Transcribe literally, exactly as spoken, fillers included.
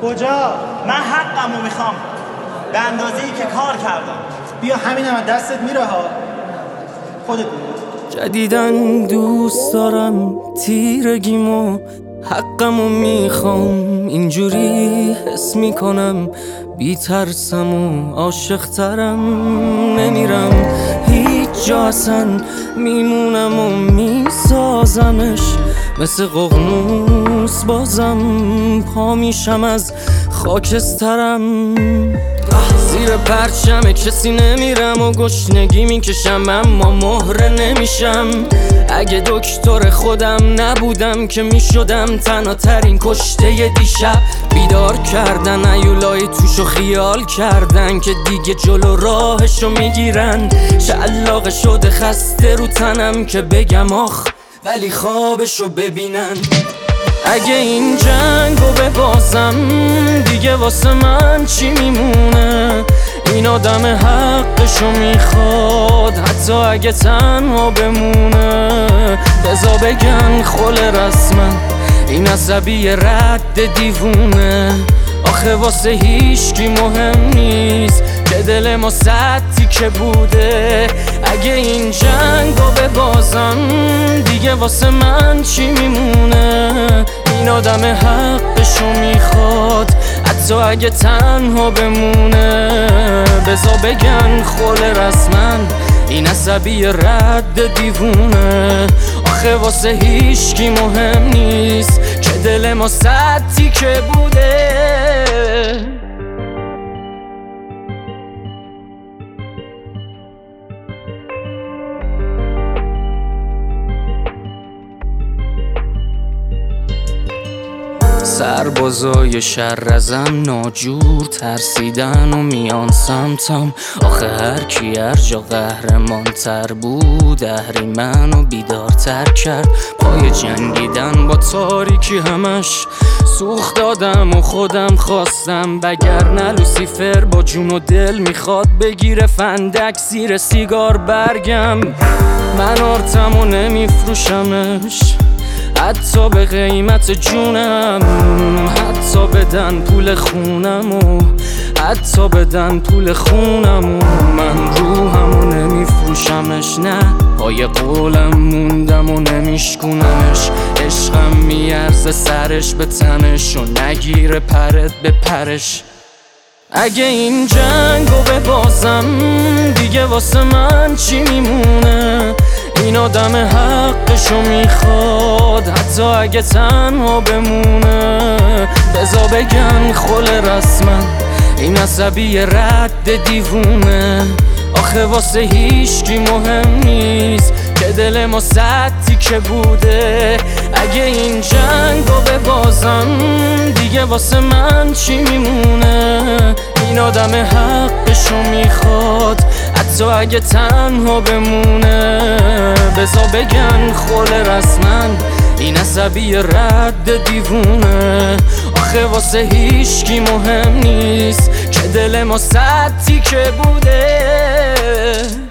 کجا؟ من حقمو میخوام به اندازه‌ای که کار کردم. بیا همین هم دستت میره ها. خودت جدیدن دوست دارم تیرگیمو، حقمو میخوام، اینجوری حس میکنم بی ترسم و عاشق ترم. نمیرم هیچ جا اصلا، میمونم و میسازمش مثل ققنوس، بازم پا میشم از خاکسترم. زیر پرچم کسی نمیرم و گشنگی میکشم اما مهره نمیشم. اگه دکتر خودم نبودم که میشدم تنها ترین کشته دیشب. بیدار کردن ایولای توشو خیال کردن که دیگه جلو راهشو میگیرن. شلاق شده خسته رو تنم که بگم آخ ولی خوابشو ببینن. اگه این جنگو ببازم دیگه واسه من چی میمونه؟ این آدم حقشو میخواد حتی اگه تنها بمونه. بذار بگن خل رسما این عصبی رد دیوونه. آخه واسه هیچکی مهم نیست که دل ما سطحی که بوده. اگه این جنگو ببازم دیگه واسه من چی میمونه؟ این آدم حقشو میخواد حتی اگه تنها بمونه. بذار بگن خل رسما این عصبی رد دیوونه. آخه واسه هیچکی مهم نیست که دل ما سطحی که بوده. سربازای شر ازم ناجور ترسیدن و میان سمتم. آخه هر کی هر جا قهرمان تر بود اهریمنو بیدارتر کرد. پای جنگیدن با تاریکی همش سوخت دادم و خودم خواستم. بگرنه لوسیفر با جون و دل میخواد بگیره فندک زیر سیگار برگم. من آرتمو نمیفروشمش حتی به قیمت جونم. حتی بدن پول خونم و حتی بدن پول خونم و من روحمو نمیفروشمش. نه پای قولم موندم و نمیشکونمش. عشقم میارزه سرش به تنش و نگیره پرت به پرش. اگه این جنگو ببازم دیگه واسه من چی میمونه؟ این آدم حقشو میخواد حتی اگه تنها بمونه. بذار بگن خل رسما این عصبی رد دیوونه. آخه واسه هیچکی مهم نیست که دل ما سطحی که بوده. اگه این جنگو ببازم دیگه واسه من چی میمونه؟ این آدم حقشو میخواد حتی اگه تنها بمونه. بذار بگن خل رسما این عصبی رد دیوونه. آخه واسه هیچکی مهم نیست که دل ما سطحی که بوده.